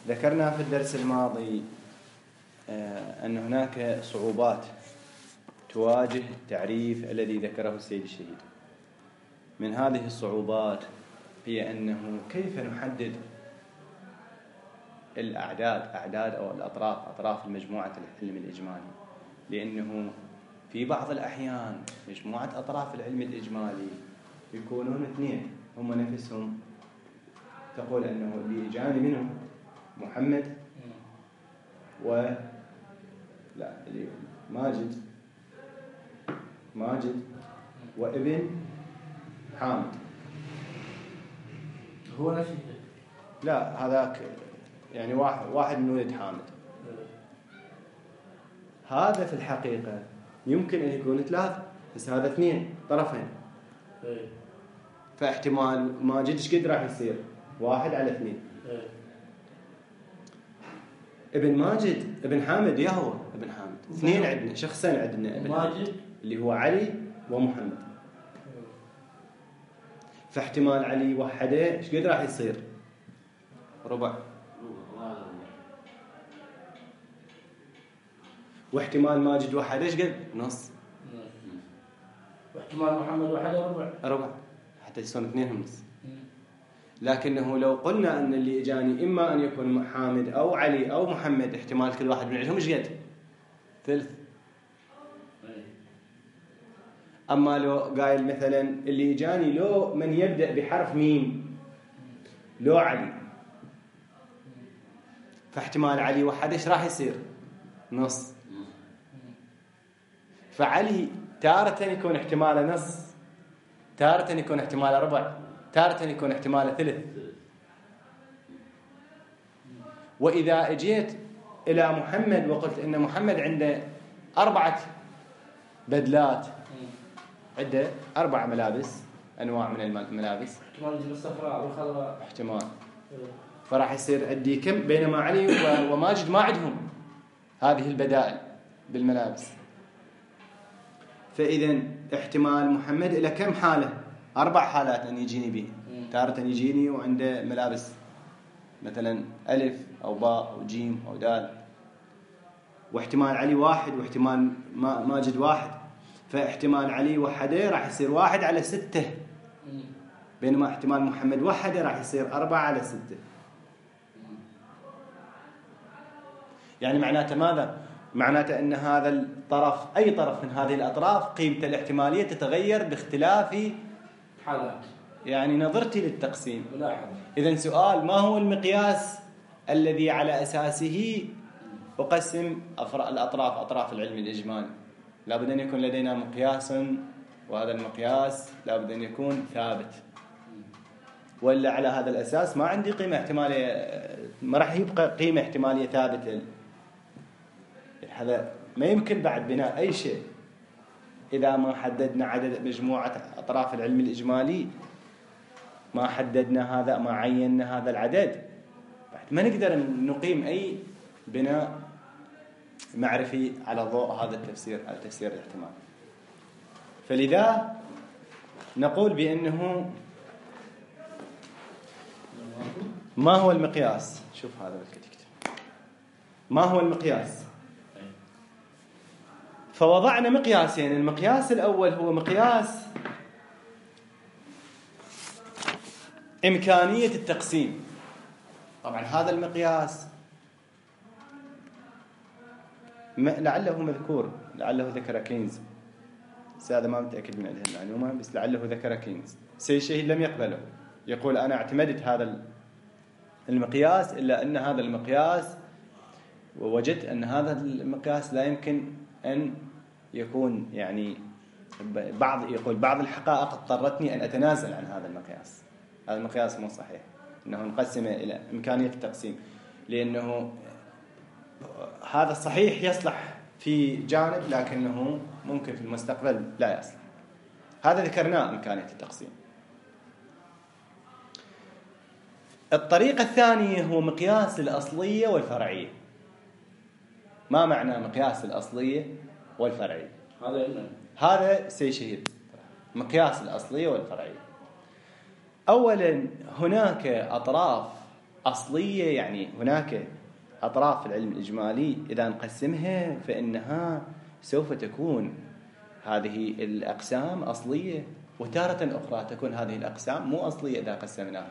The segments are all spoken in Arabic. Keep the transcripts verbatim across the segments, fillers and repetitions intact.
ذكرنا في الدرس الماضي أن هناك صعوبات تواجه التعريف الذي ذكره السيد الشهيد. من هذه الصعوبات هي أنه كيف نحدد الأعداد أعداد أو الأطراف أطراف المجموعة العلم الإجمالي، لأنه في بعض الأحيان مجموعة أطراف العلم الإجمالي يكونون اثنين هم نفسهم، تقول أنه اللي إجاني منهم محمد و لا اللي ماجد ماجد وابن حامد. هو نفسه؟ لا، هذاك يعني واحد واحد من ولد حامد. هذا في الحقيقة يمكن أن يكون ثلاثة، بس هذا اثنين طرفين. فاحتمال ماجد ايش قد راح يصير؟ واحد على اثنين. ابن ماجد ابن حامد يا هو ابن حامد اثنين عندنا شخصين عندنا ابن ماجد اللي هو علي ومحمد. فاحتمال علي وحده ايش قد راح يصير؟ ربع. واحتمال ماجد وحده ايش قد؟ نص. واحتمال محمد وحده ربع. ربع حتى يصيرون اثنين هم نص. لكنه لو قلنا أن اللي إجاني إما أن يكون حامد أو علي أو محمد، احتمال كل واحد من عندهم إيش قد؟ ثلث. أما لو قايل مثلا اللي إجاني لو من يبدأ بحرف ميم لو علي، فاحتمال علي وحده إيش راح يصير؟ نص. فعلي تارة يكون احتماله نص، تارة يكون احتماله ربع، تارة يكون احتماله ثلث. وإذا اجيت إلى محمد وقلت إن محمد عنده أربعة بدلات، عنده أربع ملابس، أنواع من الملابس، احتمال يجيب الصفراء والخضراء، احتمال. فراح يصير عندي كم؟ بينما علي وماجد ما عندهم هذه البدائل بالملابس. فإذا احتمال محمد إلى كم حالة؟ أربع حالات أن يجيني به. تارة يجيني وعنده ملابس مثلا ألف أو باء أو جيم أو دال، واحتمال علي واحد واحتمال ماجد واحد. فاحتمال علي وحده راح يصير واحد على ستة، بينما احتمال محمد وحده راح يصير أربعة على ستة. يعني معناته ماذا؟ معناته أن هذا الطرف أي طرف من هذه الأطراف قيمته الاحتمالية تتغير باختلاف حالات، يعني نظرتي للتقسيم. ملاحظة. إذن سؤال: ما هو المقياس الذي على أساسه أقسم الأطراف أطراف العلم الإجمالي؟ لابد أن يكون لدينا مقياس، وهذا المقياس لابد أن يكون ثابت، ولا على هذا الأساس ما عندي قيمة احتمالية، ما راح يبقى قيمة احتمالية ثابتة. هذا ما يمكن بعد بناء أي شيء إذا ما حددنا عدد مجموعة أطراف العلم الإجمالي، ما حددنا هذا، ما عيننا هذا العدد، بعد ما نقدر نقيم أي بناء معرفي على ضوء هذا التفسير، على تفسير الاحتمال. فلذا نقول بأنه ما هو المقياس؟ شوف هذا بالكتكت. ما هو المقياس؟ فوضعنا مقياسين. المقياس الأول هو مقياس إمكانية التقسيم. طبعا هذا المقياس لعله مذكور، لعله ذكر كينز، بس هذا ما متأكد من هذه المعلومة، بس لعله ذكر كينز. سيد الشهيد لم يقبله، يقول أنا اعتمدت هذا المقياس، إلا أن هذا المقياس ووجدت أن هذا المقياس لا يمكن أن يكون، يعني بعض يقول بعض الحقائق اضطرتني أن أتنازل عن هذا المقياس. هذا المقياس مو صحيح أنه نقسمه إلى إمكانية التقسيم، لأنه هذا الصحيح يصلح في جانب لكنه ممكن في المستقبل لا يصلح. هذا ذكرناه إمكانية التقسيم. الطريقة الثانية هو مقياس الأصلية والفرعية. ما معنى مقياس الأصلية والفرعية؟ هذا هذا سي شهيد مقياس الأصلية والفرعية. أولا هناك أطراف أصلية، يعني هناك أطراف في العلم الإجمالي إذا نقسمها فإنها سوف تكون هذه الأقسام أصلية، وتارة أخرى تكون هذه الأقسام مو أصلية إذا قسمناها.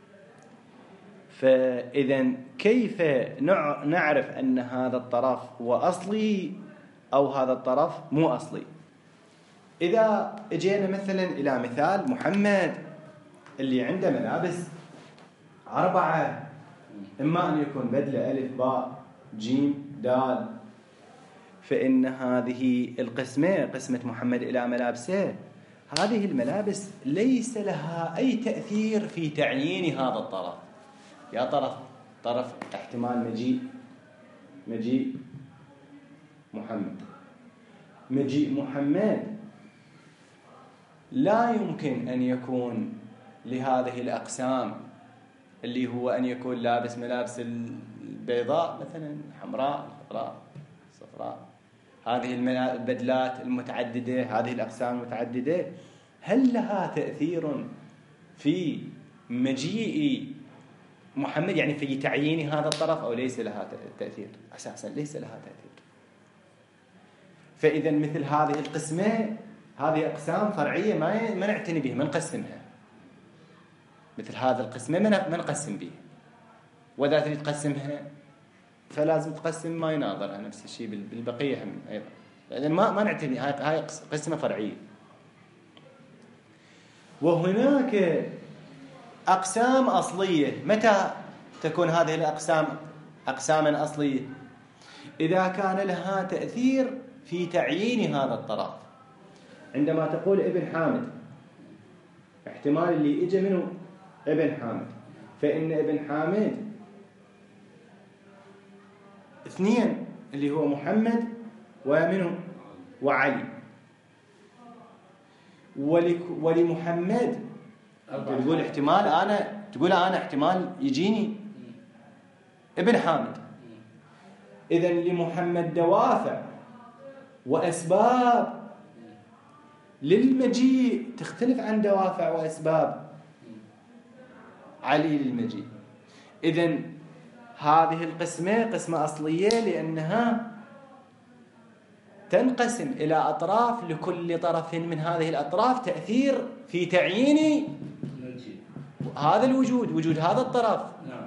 فإذا كيف نعرف أن هذا الطرف هو أصلي أو هذا الطرف مو أصلي؟ إذا اجينا مثلا إلى مثال محمد اللي عنده ملابس أربعة، إما أن يكون بدلة ألف باء جيم دال، فإن هذه القسمة قسمة محمد إلى ملابسه، هذه الملابس ليس لها أي تأثير في تعيين هذا الطرف. يا طرف طرف احتمال مجيء مجيء محمد مجيء محمد لا يمكن أن يكون لهذه الأقسام اللي هو أن يكون لابس ملابس البيضاء مثلا حمراء خضراء صفراء، هذه البدلات المتعددة، هذه الأقسام المتعددة، هل لها تأثير في مجيء محمد، يعني في تعيين هذا الطرف، أو ليس لها تأثير؟ أساسا ليس لها تأثير. فإذا مثل هذه القسمة هذه أقسام فرعية ما ما نعتني بها، ما نقسمها. مثل هذا القسمة ما نقسم بها، وإذا تريد تقسمها فلازم تقسم ما يناظرها، نفس الشيء بالبقية هم أيضا، لأن ما ما نعتني، هاي هاي قسمة فرعية. وهناك أقسام أصلية. متى تكون هذه الأقسام أقساما أصلية؟ إذا كان لها تأثير في تعيين هذا الطرف. عندما تقول ابن حامد، احتمال اللي إجا منه ابن حامد، فإن ابن حامد اثنين اللي هو محمد ومنه وعلي، ولمحمد تقول احتمال أنا تقول أنا احتمال يجيني ابن حامد. إذن لمحمد دوافع وأسباب للمجيء تختلف عن دوافع وأسباب علي للمجيء. إذن هذه القسمة قسمة أصلية لأنها تنقسم إلى أطراف، لكل طرف من هذه الأطراف تأثير في تعيين هذا الوجود، وجود هذا الطرف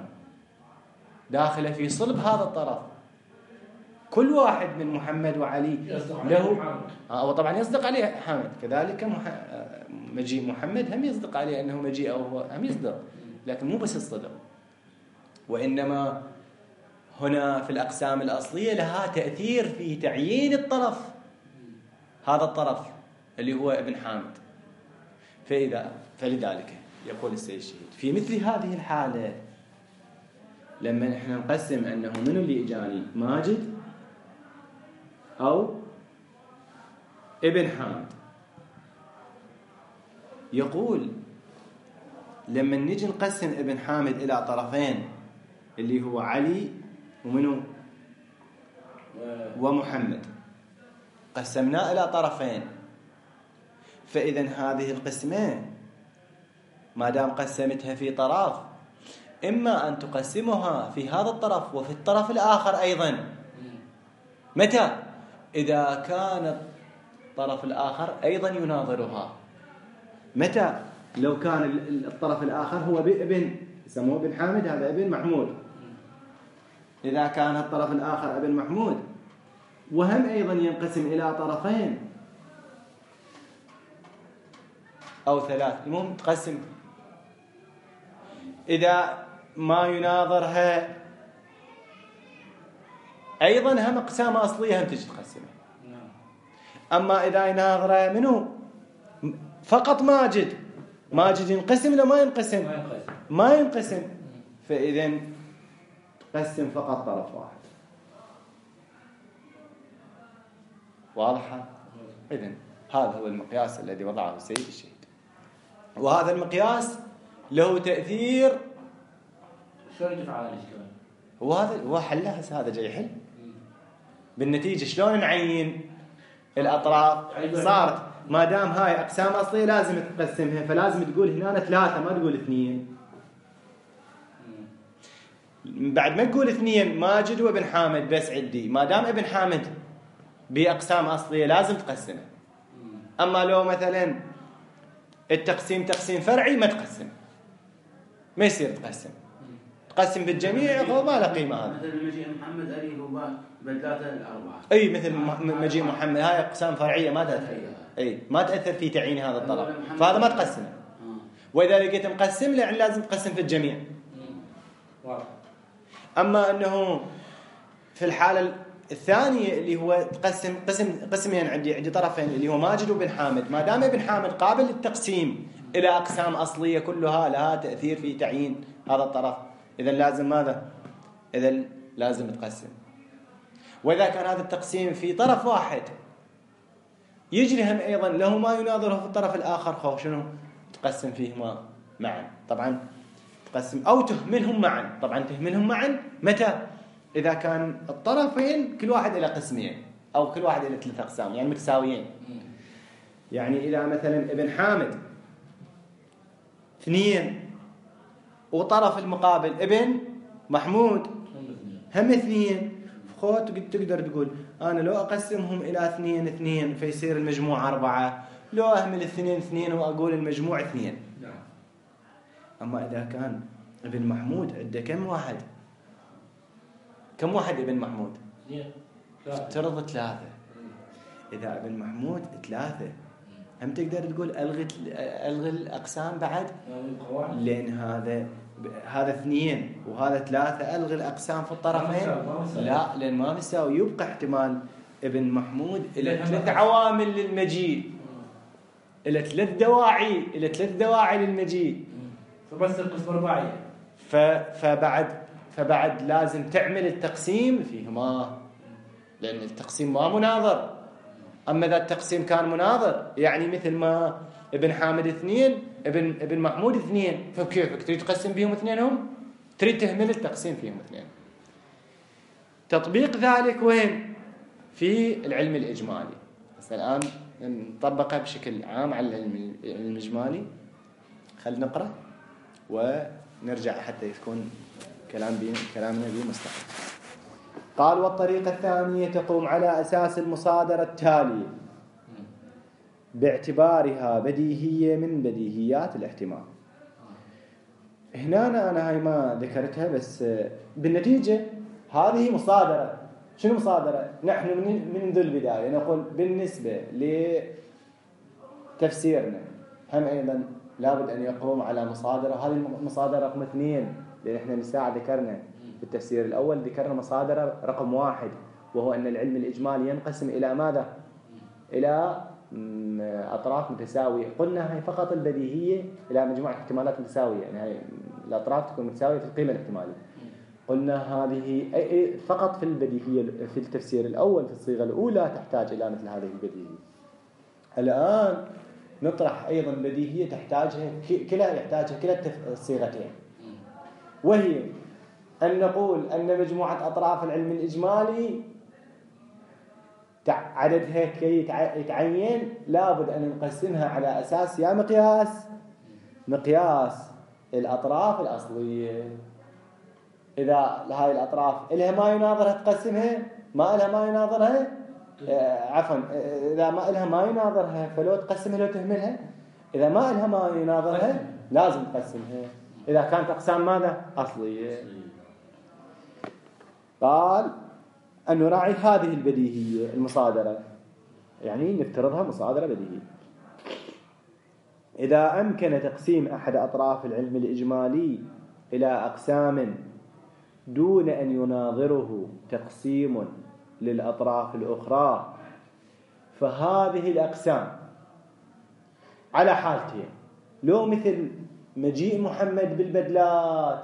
داخل في صلب هذا الطرف. كل واحد من محمد وعلي له آه طبعا يصدق عليه حامد، كذلك مح... مجيء محمد هم يصدق عليه أنه مجيء، أو هو هم يصدق، لكن مو بس الصدق، وإنما هنا في الأقسام الأصلية لها تأثير في تعيين الطرف، هذا الطرف اللي هو ابن حامد. فإذا فلذلك يقول السيد الشهيد في مثل هذه الحالة لما نحن نقسم أنه من اللي إجاني ماجد أو ابن حامد، يقول لما نجي نقسم ابن حامد إلى طرفين اللي هو علي ومنه ومحمد، قسمناه إلى طرفين، فإذا هذه القسمة ما دام قسمتها في طرف، إما أن تقسمها في هذا الطرف وفي الطرف الآخر أيضا. متى؟ إذا كان الطرف الآخر أيضا يناظرها. متى؟ لو كان الطرف الآخر هو ابن يسموه ابن حامد، هذا ابن محمود. إذا كان الطرف الآخر ابن محمود، وهم أيضا ينقسم إلى طرفين أو ثلاث، المهم تقسم. إذا ما يناظرها أيضا هم أقسام أصلية هم تجي تقسمها. أما إذا يناظرها منه فقط ماجد، ماجد ينقسم لو ما ينقسم ما ينقسم، فإذا تقسم فقط طرف واحد. واضحة؟ إذن هذا هو المقياس الذي وضعه السيد الشهيد، وهذا المقياس له تأثير. شلون يدفع على الإشكال؟ وهذا هو حلها، هذا جاي يحل بالنتيجة. شلون نعين الأطراف؟ صارت ما دام هاي أقسام أصلية لازم تقسمها، فلازم تقول هنا ثلاثة ما تقول اثنين. بعد ما تقول اثنين ماجد وابن حامد بس عندي، ما دام ابن حامد بأقسام أصلية لازم تقسمه. أما لو مثلا التقسيم تقسيم فرعي ما تقسم، ما يصير تقسم، تقسم بالجميع هو ما له قيمة. هذا مثل مجيء محمد عليه هو بدلاته الأربعة. أي مثل مجيء محمد، هاي أقسام فرعية ما تأثر، أي ما تأثر في تعيين هذا الطرف، فهذا ما تقسمه. وإذا لقيت مقسم يعني لازم تقسم في الجميع. أما أنه في الحالة الثانية اللي هو تقسم قسم قسمين، عندي عندي طرفين اللي هو ماجد وابن حامد، ما دام ابن حامد قابل للتقسيم إلى أقسام أصلية كلها لها تأثير في تعيين هذا الطرف، إذا لازم ماذا؟ إذا لازم تقسم. وإذا كان هذا التقسيم في طرف واحد يجري هم أيضا له ما يناظره في الطرف الآخر، خو شنو؟ تقسم فيهما معا. طبعا تقسم أو تهملهم معا. طبعا تهملهم معا متى؟ إذا كان الطرفين كل واحد إلى قسمين أو كل واحد إلى ثلاث أقسام، يعني متساويين. يعني إذا مثلا ابن حامد اثنين وطرف المقابل ابن محمود هم اثنين، خوت تقدر تقول أنا لو أقسمهم إلى اثنين اثنين فيصير المجموع أربعة، لو أهمل اثنين اثنين وأقول المجموع اثنين. أما إذا كان ابن محمود عنده كم واحد؟ كم واحد ابن محمود؟ افترض ثلاثة. إذا ابن محمود ثلاثة هم تقدر تقول ألغي ألغي الأقسام بعد، لأن هذا هذا اثنين وهذا ثلاثة، ألغي الأقسام في الطرفين. لا، لأن ما مساوي، يبقى احتمال ابن محمود إلى ثلاث عوامل للمجيء، إلى ثلاث دواعي إلى ثلاث دواعي للمجيء، فبس القسم رباعي. فبعد فبعد لازم تعمل التقسيم فيهما، لأن التقسيم ما مناظر. أما إذا التقسيم كان مناظر يعني مثل ما ابن حامد اثنين ابن ابن محمود اثنين، فكيفك تريد تقسم بهم اثنينهم؟ تريد تهمل التقسيم فيهم اثنين. تطبيق ذلك وين؟ في العلم الإجمالي. بس الآن نطبقه بشكل عام على العلم الإجمالي. خلينا نقرأ ونرجع حتى يكون كلام بي كلامنا به مستقل. قال: والطريقة الثانية تقوم على أساس المصادرة التالية باعتبارها بديهية من بديهيات الاحتمال. هنا أنا, أنا هاي ما ذكرتها، بس بالنتيجة هذه مصادرة. شنو مصادرة؟ نحن من منذ البداية نقول بالنسبة لتفسيرنا هم أيضا لابد أن يقوم على مصادرة. هذه المصادرة رقم اثنين، لأن إحنا من ساعة ذكرنا في التفسير الأول ذكرنا مصادرة رقم واحد، وهو أن العلم الإجمالي ينقسم إلى ماذا؟ إلى أطراف متساوية. قلنا هي فقط البديهية إلى مجموعة احتمالات متساوية، يعني هي الأطراف تكون متساوية في القيمة الاحتمالية. قلنا هذه فقط في البديهية في التفسير الأول في الصيغة الأولى تحتاج إلى مثل هذه البديهية. الآن نطرح أيضا بديهية تحتاجها كلا يحتاجها كلا الصيغتين، وهي أن نقول أن مجموعة أطراف العلم الإجمالي عددها كي يتعين لابد أن نقسمها على أساس يا مقياس مقياس الأطراف الأصلية. إذا هاي الأطراف إلها ما يناظرها تقسمها، ما إلها ما يناظرها آه عفوا إذا ما إلها ما يناظرها فلو تقسمها لو تهملها. إذا ما إلها ما يناظرها لازم تقسمها إذا كانت أقسام ماذا؟ أصلية. قال أن نراعي هذه البديهية المصادرة، يعني نفترضها مصادرة بديهية. إذا أمكن تقسيم أحد أطراف العلم الإجمالي إلى أقسام دون أن يناظره تقسيم للأطراف الأخرى، فهذه الأقسام على حالتين. لو مثل مجيء محمد بالبدلات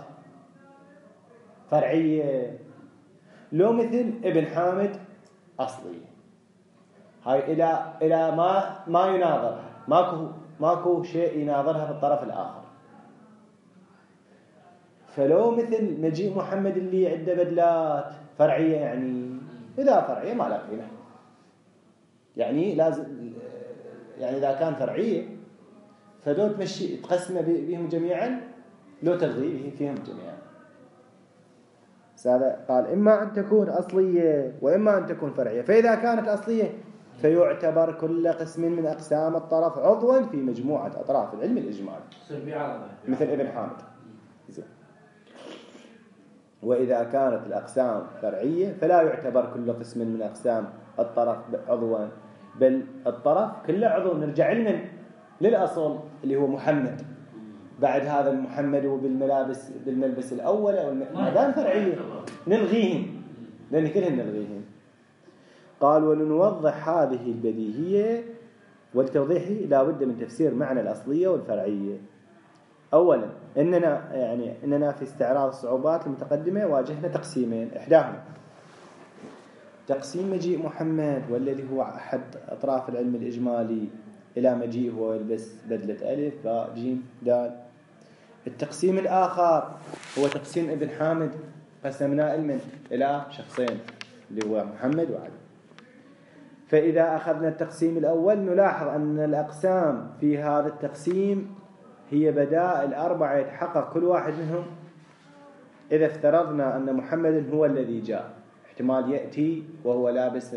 فرعية، لو مثل ابن حامد أصلية. هاي إلى إلى ما ما يناظرها، ماكو ماكو شيء يناظرها في الطرف الآخر. فلو مثل مجيء محمد اللي عنده بدلات فرعية، يعني إذا فرعية ما لا قيمة، يعني لازم يعني إذا كان فرعية فلو تمشي تقسم بهم جميعا، لو تلغي فيهم جميعا. هذا قال إما أن تكون أصلية وإما أن تكون فرعية. فإذا كانت أصلية فيعتبر كل قسم من أقسام الطرف عضوا في مجموعة أطراف العلم الإجمالي مثل ابن حامد. وإذا كانت الأقسام فرعية فلا يعتبر كل قسم من أقسام الطرف عضوا، بل الطرف كله عضو. نرجع لمن؟ للأصل اللي هو محمد. بعد هذا المحمد بالملابس بالملبس الأول أو المأذان فرعية نلغيهم، لأن كلهم نلغيهم. قال ولنوضح هذه البديهية، والتوضيح لا بد من تفسير معنى الأصلية والفرعية. أولا إننا يعني إننا في استعراض الصعوبات المتقدمة واجهنا تقسيمين، إحداهما تقسيم مجيء محمد والذي هو أحد أطراف العلم الإجمالي إلى مجيء هو يلبس بدلة ألف باء جيم دال. التقسيم الآخر هو تقسيم ابن حامد، قسمنا علما إلى شخصين اللي هو محمد وعلي. فإذا أخذنا التقسيم الأول نلاحظ أن الأقسام في هذا التقسيم هي بدائل أربعة يتحقق كل واحد منهم إذا افترضنا أن محمد هو الذي جاء. احتمال يأتي وهو لابس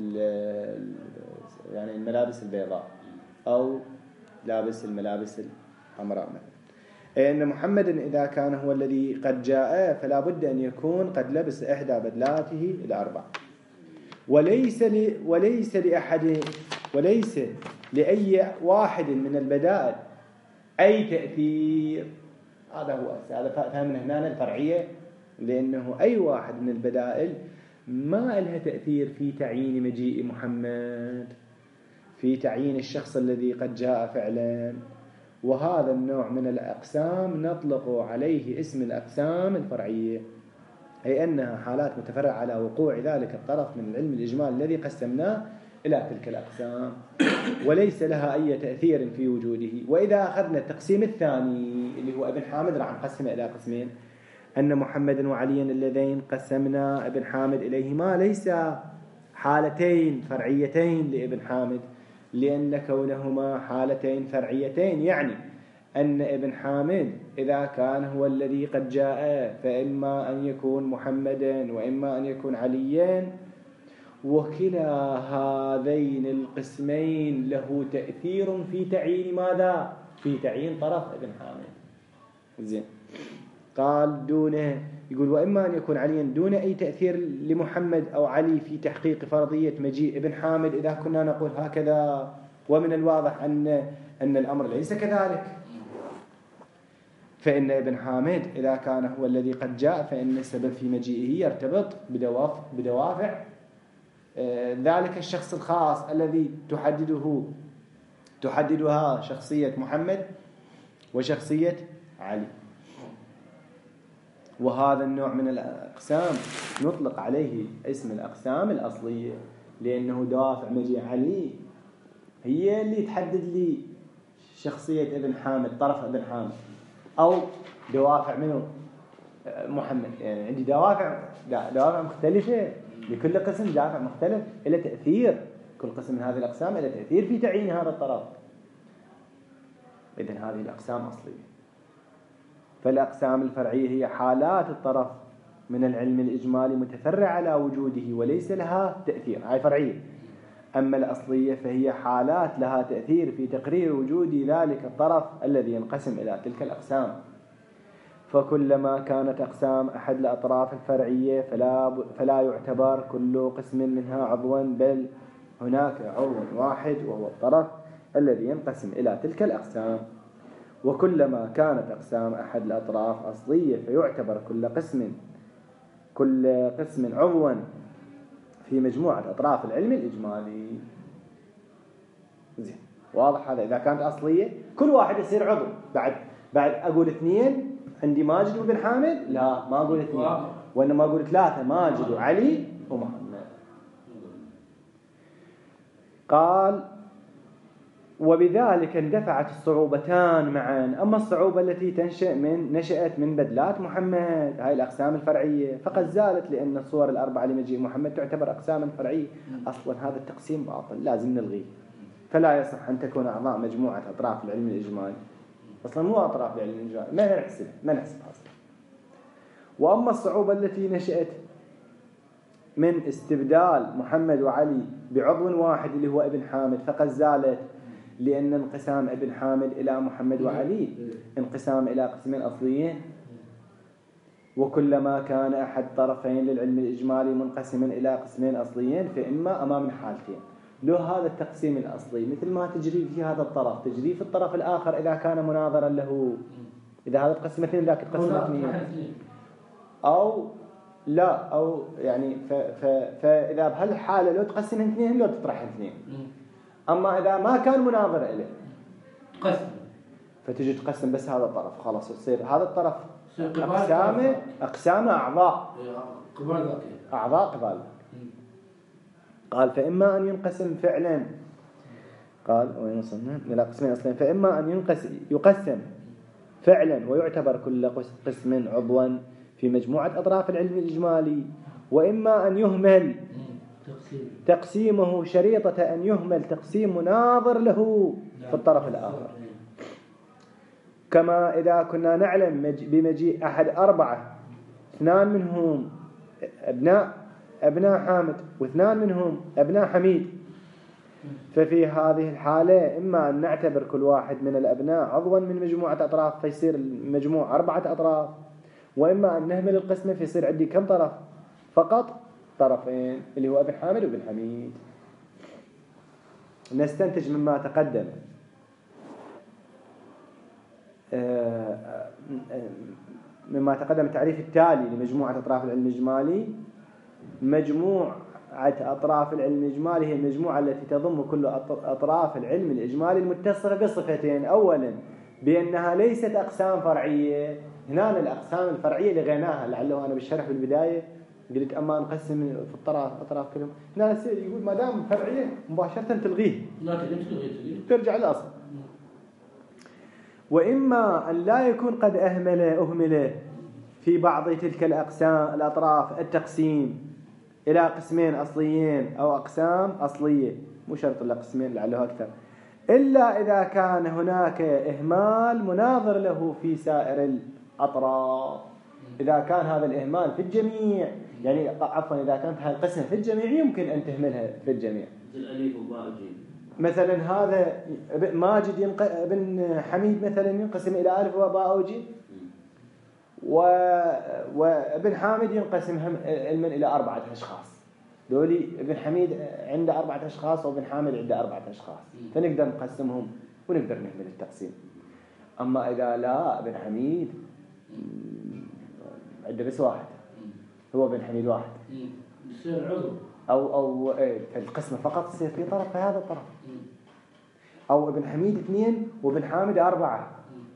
يعني الملابس البيضاء أو لابس الملابس الحمراء مثلا. أي أن محمد إذا كان هو الذي قد جاء فلا بد أن يكون قد لبس إحدى بدلاته الأربع. وليس ل... وليس لأحد وليس لأي واحد من البدائل أي تأثير. هذا هو هذا فهمنا هنا الفرعية، لأنه أي واحد من البدائل ما لها تأثير في تعيين مجيء محمد، في تعيين الشخص الذي قد جاء فعلا. وهذا النوع من الأقسام نطلق عليه اسم الأقسام الفرعية، أي أنها حالات متفرعة على وقوع ذلك الطرف من العلم الإجمالي الذي قسمناه إلى تلك الأقسام، وليس لها أي تأثير في وجوده. وإذا أخذنا التقسيم الثاني اللي هو ابن حامد راح نقسمه إلى قسمين، أن محمد وعليا اللذين قسمنا ابن حامد إليهما ليس حالتين فرعيتين لابن حامد، لأن كونهما حالتين فرعيتين يعني أن ابن حامد إذا كان هو الذي قد جاء فإما أن يكون محمدا وإما أن يكون عليا، وكلا هذين القسمين له تأثير في تعيين ماذا؟ في تعيين طرف ابن حامد. زين. قال دونه يقول وإما أن يكون عليا دون أي تأثير لمحمد أو علي في تحقيق فرضية مجيء ابن حامد إذا كنا نقول هكذا. ومن الواضح أن أن الأمر ليس كذلك، فإن ابن حامد إذا كان هو الذي قد جاء فإن السبب في مجيئه يرتبط بدوافع, بدوافع ذلك الشخص الخاص الذي تحدده تحددها شخصية محمد وشخصية علي. وهذا النوع من الأقسام نطلق عليه اسم الأقسام الأصلية، لأنه دوافع مجيء علي هي اللي تحدد لي شخصية ابن حامد، طرف ابن حامد، أو دوافع منه محمد. يعني عندي دوافع دوافع مختلفة لكل قسم، دافع مختلف إلى تأثير كل قسم من هذه الأقسام إلى تأثير في تعيين هذا الطرف. إذن هذه الأقسام أصلية. فالأقسام الفرعية هي حالات الطرف من العلم الإجمالي متفرع على وجوده وليس لها تأثير، هاي فرعية. أما الأصلية فهي حالات لها تأثير في تقرير وجود ذلك الطرف الذي ينقسم إلى تلك الأقسام. فكلما كانت أقسام أحد الأطراف الفرعية فلا, فلا يعتبر كل قسم منها عضوا، بل هناك عضو واحد وهو الطرف الذي ينقسم إلى تلك الأقسام. وكلما كانت أقسام أحد الأطراف أصلية فيعتبر كل قسم كل قسم عضوا في مجموعة أطراف العلم الإجمالي. زين، واضح هذا؟ إذا كانت أصلية كل واحد يصير عضو. بعد بعد أقول اثنين عندي ماجد وابن حامد؟ لا، ما أقول اثنين، وإنما أقول ثلاثة، ماجد وعلي ومحمد. قال وبذلك اندفعت الصعوبتان معا. أما الصعوبة التي تنشأ من نشأت من بدلات محمد، هاي الأقسام الفرعية، فقد زالت، لأن الصور الأربعة لمجيء محمد تعتبر أقساما فرعية. أصلا هذا التقسيم باطل، لازم نلغيه. فلا يصح أن تكون أعضاء مجموعة أطراف العلم الإجمالي. أصلا مو أطراف العلم الإجمالي، ما نحسب ما نحسب أصلا. وأما الصعوبة التي نشأت من استبدال محمد وعلي بعضو واحد اللي هو ابن حامد فقد زالت، لأن انقسام ابن حامد إلى محمد وعلي انقسام إلى قسمين أصليين، وكلما كان أحد طرفين للعلم الإجمالي منقسما إلى قسمين أصليين فإما أمام حالتين. لو هذا التقسيم الأصلي مثل ما تجري في هذا الطرف تجري في الطرف الآخر إذا كان مناظرا له، إذا هذا تقسم اثنين ذاك تقسم اثنين، أو لا أو يعني ف ف فإذا بهالحالة لو تقسم اثنين لو تطرح اثنين. أما إذا ما كان مناظر له قسم فتجي تقسم بس هذا الطرف خلاص يصير هذا الطرف أقسامه أقسامه أعضاء أعضاء قبال. قال فإما أن ينقسم فعلا، قال وين وصلنا إلى قسمين أصلين، فإما أن ينقسم يقسم فعلا ويعتبر كل قسم عضوا في مجموعة أطراف العلم الإجمالي، وإما أن يهمل تقسيمه شريطة أن يهمل تقسيم مناظر له في الطرف الآخر. كما إذا كنا نعلم بمجيء أحد أربعة اثنان منهم أبناء أبناء حامد واثنان منهم أبناء حميد، ففي هذه الحالة إما أن نعتبر كل واحد من الأبناء عضوا من مجموعة أطراف فيصير المجموع أربعة أطراف، وإما أن نهمل القسمة فيصير عندي كم طرف؟ فقط طرفين اللي هو ابن حامد وابن حميد. نستنتج مما تقدم مما تقدم التعريف التالي لمجموعة أطراف العلم الإجمالي: مجموعة أطراف العلم الإجمالي هي المجموعة التي تضم كل أطراف العلم الإجمالي المتصفة بصفتين: أولا بأنها ليست أقسام فرعية، هنا الأقسام الفرعية اللي غناها لعله أنا بالشرح بالبداية قلت أما نقسم في الطرف أطراف كلهم، هنا يقول ما دام فرعية مباشرة تلغيه ترجع الأصل. وإما أن لا يكون قد أهمل أهمل في بعض تلك الأقسام الأطراف التقسيم إلى قسمين أصليين أو أقسام أصلية، مو شرط إلا قسمين لعله أكثر، إلا إذا كان هناك إهمال مناظر له في سائر الأطراف. إذا كان هذا الإهمال في الجميع، يعني عفوا إذا كانت هذه القسمة في الجميع يمكن أن تهملها في الجميع. مثلا هذا ماجد ينق... ابن حميد مثلا ينقسم إلى ألف وباء وجيم، و... وابن حامد ينقسم هم علما إلى أربعة أشخاص. دولي ابن حميد عنده أربعة أشخاص وابن حامد عنده أربعة أشخاص، فنقدر نقسمهم ونقدر نهمل التقسيم. أما إذا لا ابن حميد عنده بس واحد، هو ابن حميد واحد يصير عضو، أو أو إيه القسمة فقط تصير في طرف في هذا الطرف، أو ابن حميد اثنين وابن حامد أربعة،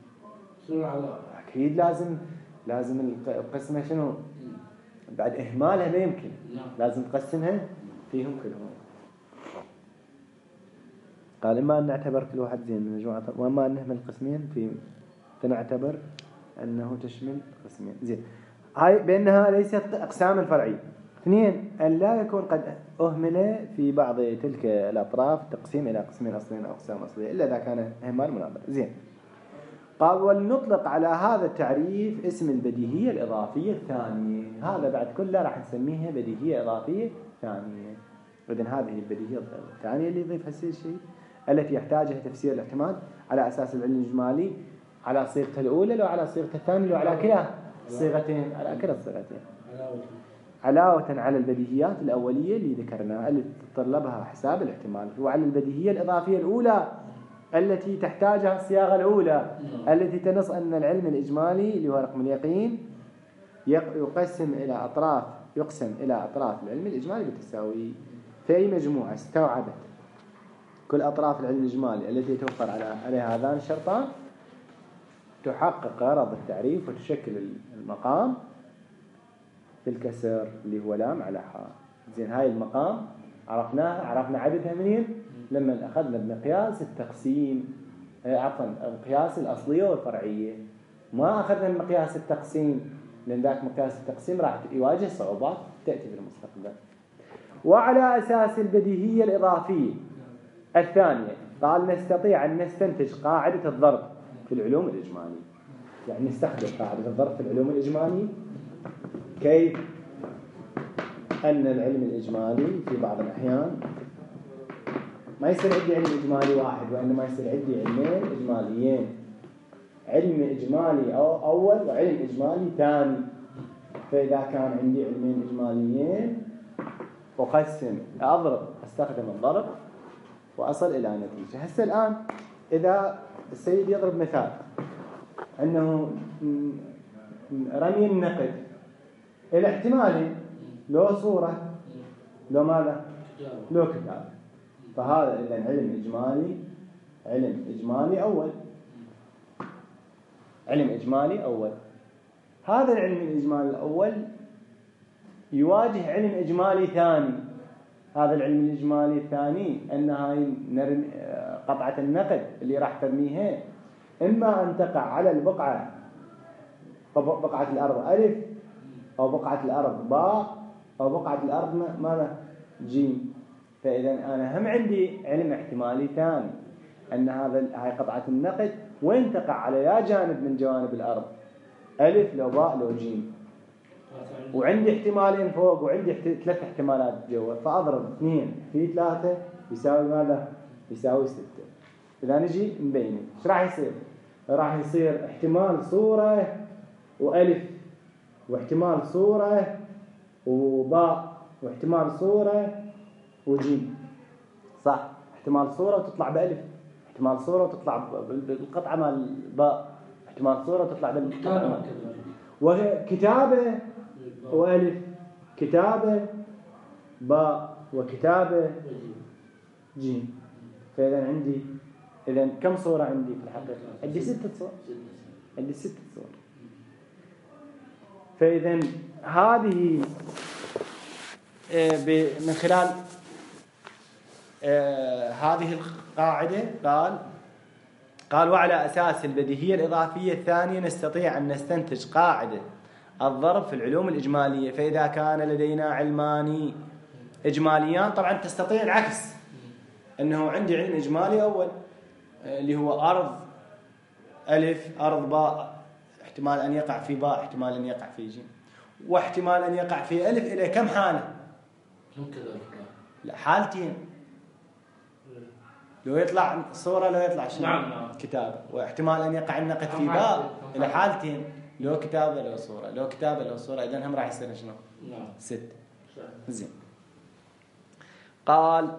أكيد لازم لازم القسمة شنو بعد إهمالها ما يمكن، لازم تقسمها فيهم كلهم. قال إما أن نعتبر كل واحد زين من مجموعة، وإما أن نهمل القسمين في فنعتبر أنه تشمل قسمين زين. هاي بأنها ليست أقسام فرعية. اثنين أن لا يكون قد أهمل في بعض تلك الأطراف تقسيم إلى قسمين أصليين أو أقسام أصلية إلا إذا كان إهمال مناظر. زين. قال ولنطلق على هذا التعريف اسم البديهية الإضافية الثانية. هذا بعد كله راح نسميها بديهية إضافية ثانية. إذن هذه البديهية الثانية اللي يضيف هالشيء الشيء التي يحتاجها تفسير الاحتمال على أساس العلم الإجمالي على صيغته الأولى لو على صيغته الثانية لو على كلا صيغتين على كلا الصيغتين علاوة على البديهيات الأولية اللي ذكرناها اللي تتطلبها حساب الاحتمال، وعلى البديهية الإضافية الأولى التي تحتاجها الصياغة الأولى التي تنص أن العلم الإجمالي اللي هو رقم اليقين يقسم إلى أطراف يقسم إلى أطراف العلم الإجمالي بالتساوي. في أي مجموعة استوعبت كل أطراف العلم الإجمالي التي توفر على عليها هذان الشرطان تحقق غرض التعريف وتشكل المقام في الكسر اللي هو لام على حاء. زين هاي المقام عرفناها، عرفنا عددها منين لما أخذنا بمقياس التقسيم، عفوا مقياس الأصلية والفرعية، ما أخذنا بمقياس التقسيم لأن ذاك مقياس التقسيم راح يواجه صعوبات تأتي في المستقبل. وعلى أساس البديهية الإضافية الثانية قال نستطيع أن نستنتج قاعدة الضرب في العلوم الإجمالية. يعني نستخدم قاعدة الضرب في العلوم الإجمالية كيف أن العلم الإجمالي في بعض الأحيان ما يصير عندي علم إجمالي واحد، وإنما يصير عندي علمين إجماليين، علم إجمالي أول وعلم إجمالي ثاني. فإذا كان عندي علمين إجماليين أقسم، أضرب، أستخدم الضرب وأصل إلى نتيجة. هسه الآن إذا السيد يضرب مثال أنه رمي النقد إلى احتمالين، لو صورة لو ماذا؟ لو كتاب. فهذا إذن علم إجمالي، علم إجمالي أول، علم إجمالي أول. هذا العلم الإجمالي الأول يواجه علم إجمالي ثاني. هذا العلم الإجمالي الثاني أن هاي قطعة النقد اللي راح ترميها إما أن تقع على البقعة، بقعة الأرض ألف، أو بقعة الأرض باء، أو بقعة الأرض ماذا؟ جيم. فإذا أنا هم عندي علم احتمالي ثاني أن هذا هاي قطعة النقد وين تقع على يا جانب من جوانب الأرض، ألف لو باء لو جيم. وعندي احتمالين فوق وعندي ثلاث احتمالات جوا، فأضرب اثنين في ثلاثة يساوي ماذا؟ يساوي ستة. إذا نجي نبينه إيش راح يصير؟ راح يصير احتمال صورة وألف، واحتمال صورة وباء، واحتمال صورة وجيم. صح؟ احتمال صورة وتطلع بألف، احتمال صورة وتطلع بالقطعة مال باء، احتمال صورة وتطلع بالقطعة. وكتابة وألف، كتابة باء، وكتابة جيم. فإذا عندي إذا كم صورة عندي في الحقيقة؟ عندي ستة صور، عندي ستة صور. فإذا هذه من خلال هذه القاعدة قال قال وعلى أساس البديهية الإضافية الثانية نستطيع أن نستنتج قاعدة الضرب في العلوم الإجمالية. فإذا كان لدينا علمان إجماليان، طبعا تستطيع العكس، أنه عندي علم إجمالي أول اللي هو أرض ألف، أرض باء، احتمال أن يقع في باء، احتمال أن يقع في جيم، واحتمال أن يقع في ألف. إلى كم حالة؟ لا، حالتين، لو يطلع صورة لو يطلع شنو؟ نعم. كتابة. واحتمال أن يقع النقد في باء إلى حالتين، لو كتابة لو صورة، لو كتابة لو صورة. إذن هم راح يصير شنو؟ نعم. ست. زين. قال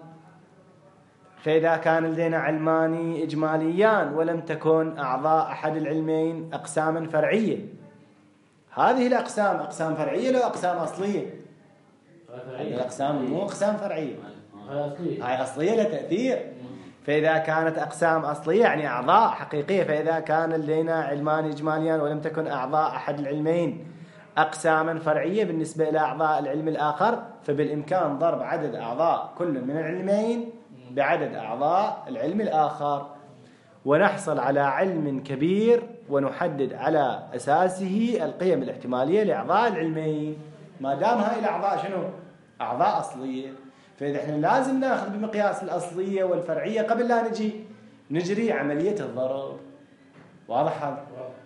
فإذا كان لدينا علمان إجماليان ولم تكن أعضاء أحد العلمين أقساما فرعية. هذه الأقسام أقسام فرعية لو أقسام أصلية؟ هذه الأقسام مو أقسام فرعية، هاي أصلية لها تأثير. فإذا كانت أقسام أصلية يعني أعضاء حقيقية. فإذا كان لدينا علمان إجماليان ولم تكن أعضاء أحد العلمين أقساما فرعية بالنسبة إلى أعضاء العلم الآخر، فبالإمكان ضرب عدد أعضاء كل من العلمين بعدد أعضاء العلم الآخر، ونحصل على علم كبير ونحدد على أساسه القيم الاحتمالية لأعضاء العلمين، ما دام هاي الأعضاء شنو؟ أعضاء أصلية. فإذا إحنا لازم نأخذ بمقياس الأصلية والفرعية قبل لا نجي نجري عملية الضرب. واضح هذا؟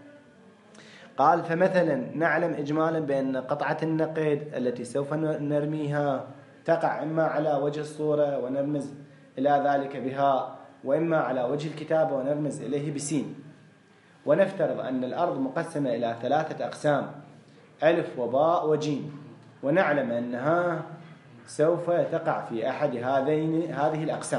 قال فمثلا نعلم إجمالا بأن قطعة النقد التي سوف نرميها تقع إما على وجه الصورة ونرمز إلى ذلك بها، وإما على وجه الكتابة ونرمز إليه بسين. ونفترض أن الأرض مقسمة إلى ثلاثة أقسام، ألف وباء وجيم، ونعلم أنها سوف تقع في أحد هذين هذه الأقسام.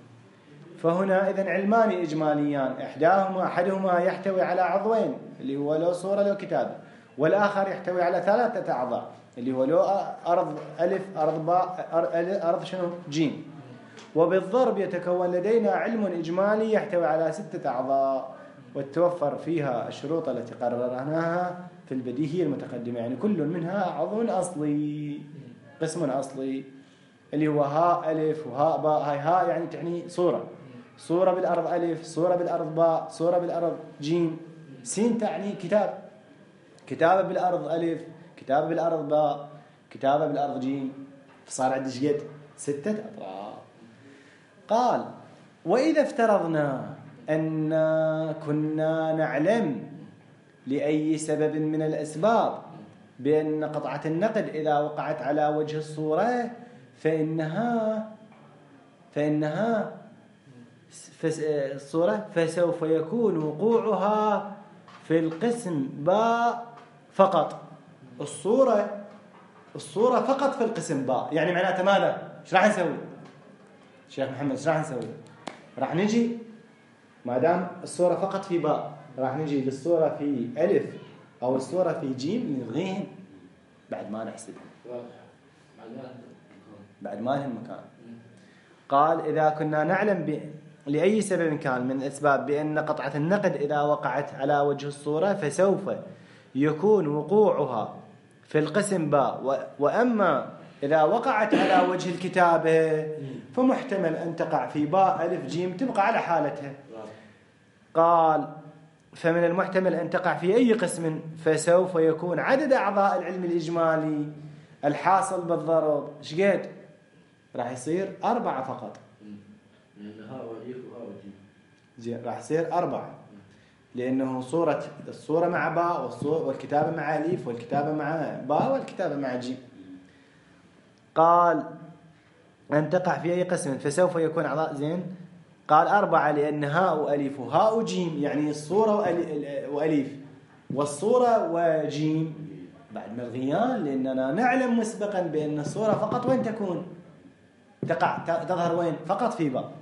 فهنا إذن علمان إجماليان، إحداهما أحدهما يحتوي على عضوين اللي هو لو صورة لو كتابة، والآخر يحتوي على ثلاثة أعضاء اللي هو لو أرض ألف، أرض باء، أرض شنو جيم. وبالضرب يتكون لدينا علم إجمالي يحتوي على ستة أعضاء، وتوفر فيها الشروط التي قررناها في البديهية المتقدمة. يعني كل منها عضو أصلي، قسم أصلي اللي هو هاء ألف وهاء باء. هاي هاء يعني تعني صورة، صورة بالأرض ألف، صورة بالأرض باء، صورة بالأرض جيم. سين تعني كتاب، كتابة بالأرض ألف، كتابة بالأرض باء، كتابة بالأرض جيم. فصار عندي شقد ستة أضراب. قال وإذا افترضنا أن كنا نعلم لأي سبب من الأسباب بأن قطعة النقد إذا وقعت على وجه الصورة فإنها فإنها الصورة فسوف يكون وقوعها في القسم باء فقط. الصورة الصورة فقط في القسم باء، يعني معناته ماذا؟ ايش راح نسوي شيخ محمد؟ ايش راح نسوي؟ راح نجي ما دام الصورة فقط في باء راح نجي للصورة في ألف أو الصورة في جيم نلغيهم بعد ما نحسبهم، بعد ما لهم مكان. قال إذا كنا نعلم ب... لأي سبب كان من الأسباب بأن قطعة النقد إذا وقعت على وجه الصورة فسوف يكون وقوعها في القسم باء، و... وأما إذا وقعت على وجه الكتابة فمحتمل أن تقع في باء ألف جيم تبقى على حالتها. قال فمن المحتمل أن تقع في أي قسم فسوف يكون عدد أعضاء العلم الإجمالي الحاصل بالضرب شقد؟ راح يصير أربعة فقط. زين راح يصير أربعة لأنه صورة الصورة مع باء والكتابة مع أليف والكتابة مع باء والكتابة مع جيم. قال أن تقع في أي قسم فسوف يكون أعضاء زين. قال أربعة لأن هاء وأليف وهاء وجيم يعني الصورة وأليف والصورة وجيم بعد ملغيان، لأننا نعلم مسبقا بأن الصورة فقط وين تكون؟ تقع تظهر وين؟ فقط في باء.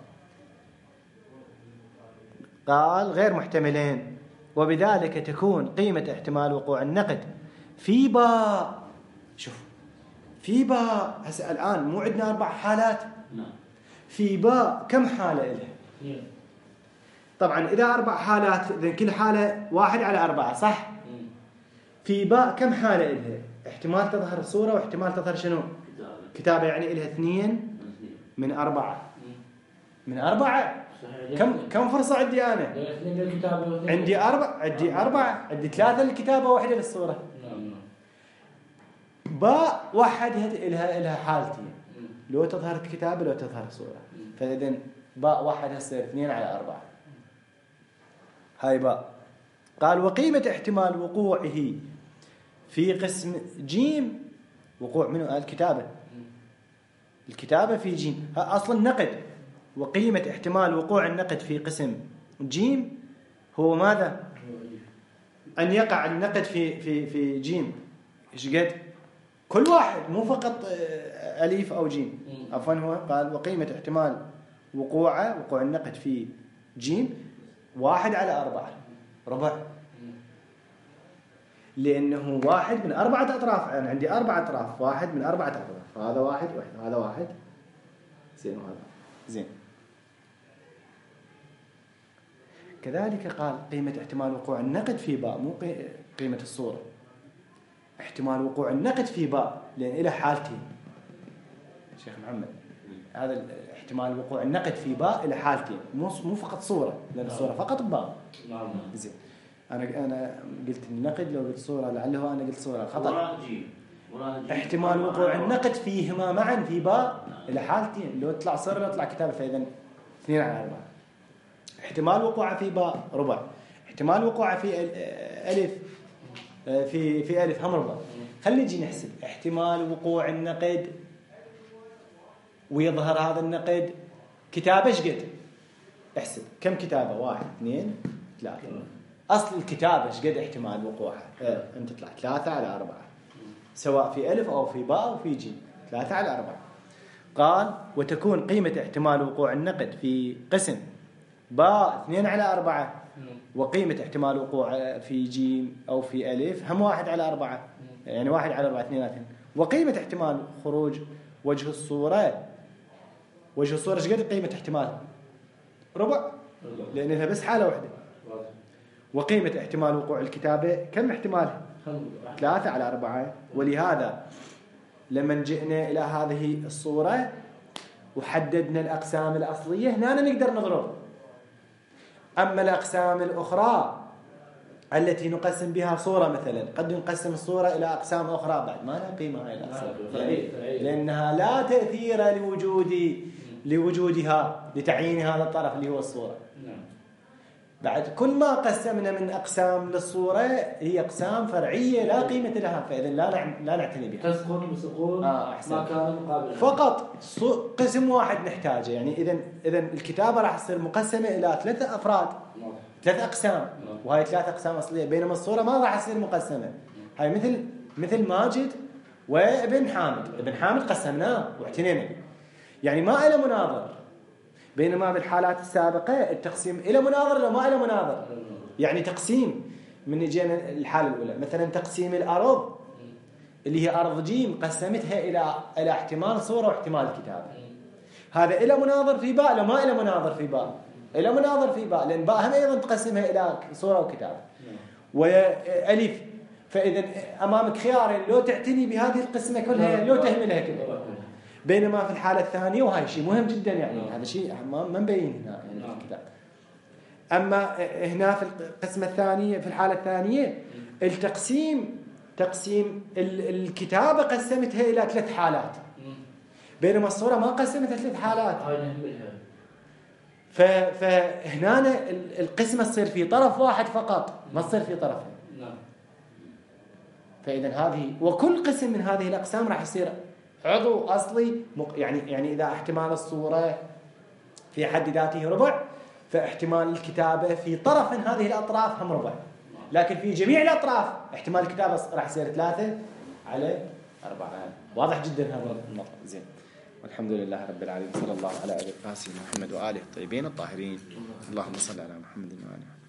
قال غير محتملين، وبذلك تكون قيمة احتمال وقوع النقد في باء. شوف في باء هسه الآن مو عندنا أربع حالات؟ في باء كم حالة إلها؟ طبعا إذا أربع حالات إذن كل حالة واحد على أربعة صح؟ في باء كم حالة إلها؟ احتمال تظهر صورة واحتمال تظهر شنو؟ كتابة، يعني إلها اثنين من أربعة من أربعة. كم كم فرصة عندي أنا؟ عندي أربعة عندي أربعة عندي ثلاثة للكتابة وواحدة للصورة. باء واحد إلها إلها حالتين، لو تظهر الكتابة لو تظهر الصورة. فإذن باء واحد هسه اثنين على أربعة هاي باء. قال وقيمة احتمال وقوعه في قسم جيم وقوع منه الكتابة الكتابة في جيم أصلا نقد، وقيمة احتمال وقوع النقد في قسم جيم هو ماذا؟ أن يقع النقد في في في جيم إيش قد؟ كل واحد مو فقط أليف أو جيم. عفوا هو قال وقيمة احتمال وقوعه وقوع النقد في جيم واحد على أربعة ربع، لأنه واحد من أربعة أطراف. أنا يعني عندي أربعة أطراف، واحد من أربعة أطراف، هذا واحد واحد هذا واحد زين وهذا زين. كذلك قال قيمة احتمال وقوع النقد في باء مو قيمة الصورة، احتمال وقوع النقد في باء لأن إلى حالتين شيخ محمد. هذا احتمال وقوع النقد في باء إلى حالتين مو مو فقط صورة، لأن الصورة فقط باء. زين أنا أنا قلت النقد لو قلت صورة لعله أنا قلت صورة خطأ. احتمال وقوع النقد فيهما معا في باء إلى حالتين، لو تطلع صورة لو تطلع كتابة فإذا اثنين على أربعة. احتمال وقوعه في باء ربع، احتمال وقوعه في ألف في في ألف هم ربع. خلينا نجي نحسب احتمال وقوع النقد ويظهر هذا النقد كتابة ايش قد؟ احسب كم كتابة؟ واحد اثنين ثلاثة. أصل الكتابة ايش قد احتمال وقوعها؟ اه أنت تطلع ثلاثة على أربعة سواء في ألف أو في باء أو في جيم، ثلاثة على أربعة. قال وتكون قيمة احتمال وقوع النقد في قسم باء اثنين على أربعة، وقيمة احتمال وقوع في جيم أو في ألف هم واحد على أربعة، يعني واحد على أربعة اثنين. وقيمة احتمال خروج وجه الصورة، وجه الصورة ايش قد قيمة احتمال؟ ربع، لأن لها بس حالة واحدة. وقيمة احتمال وقوع الكتابة كم احتمالها؟ ثلاثة على أربعة. ولهذا لما جئنا إلى هذه الصورة وحددنا الأقسام الأصلية هنا نقدر نضرب. أما الأقسام الأخرى التي نقسم بها صورة مثلا قد نقسم الصورة إلى أقسام أخرى بعد ما لها قيمة هاي الأقسام لأنها لا تأثير لوجود لوجودها لتعيين هذا الطرف اللي هو الصورة. بعد كل ما قسمنا من أقسام للصورة هي أقسام فرعية لا قيمة لها، فإذا لا نع- لا نعتني بها. تسكن وسكون آه أحسن. ما كان مقابل فقط صو- قسم واحد نحتاجه، يعني إذا إذا الكتابة راح تصير مقسمة إلى ثلاثة أفراد، ثلاث أقسام، وهاي ثلاث أقسام أصلية، بينما الصورة ما راح تصير مقسمة. هاي مثل مثل ماجد وابن حامد، ابن حامد قسمناه واعتنينا، يعني ما له مناظر. بينما بالحالات السابقة التقسيم إلى مناظر لو ما له مناظر، يعني تقسيم من جينا الحالة الأولى مثلا تقسيم الأرض اللي هي أرض جيم قسمتها إلى إلى احتمال صورة واحتمال كتابة، هذا إلى مناظر في باء لو ما إلى مناظر في باء، إلى مناظر في باء لأن باء هم أيضا تقسمها إلى صورة وكتابة وألف. فإذا أمامك خيارين، لو تعتني بهذه القسمة كلها لو تهملها كلها. بينما في الحالة الثانية، وهي شيء مهم جدا، يعني هذا شيء ما ما مبين هنا يعني في الكتاب. أما هنا في القسمة الثانية في الحالة الثانية التقسيم تقسيم الكتابة قسمتها إلى ثلاث حالات، بينما الصورة ما قسمتها ثلاث حالات. فهنا القسمة تصير في طرف واحد فقط، ما تصير في طرفين. فإذا هذه وكل قسم من هذه الأقسام راح يصير عضو أصلي، يعني يعني إذا احتمال الصورة في حد ذاته ربع، فاحتمال الكتابة في طرف من هذه الأطراف هم ربع، لكن في جميع الأطراف احتمال الكتابة راح يصير ثلاثة على أربعة. واضح جدا هذا النقطة. زين، والحمد لله رب العالمين، صلى الله على أبي القاسم محمد وآله الطيبين الطاهرين. اللهم صل على محمد وآله.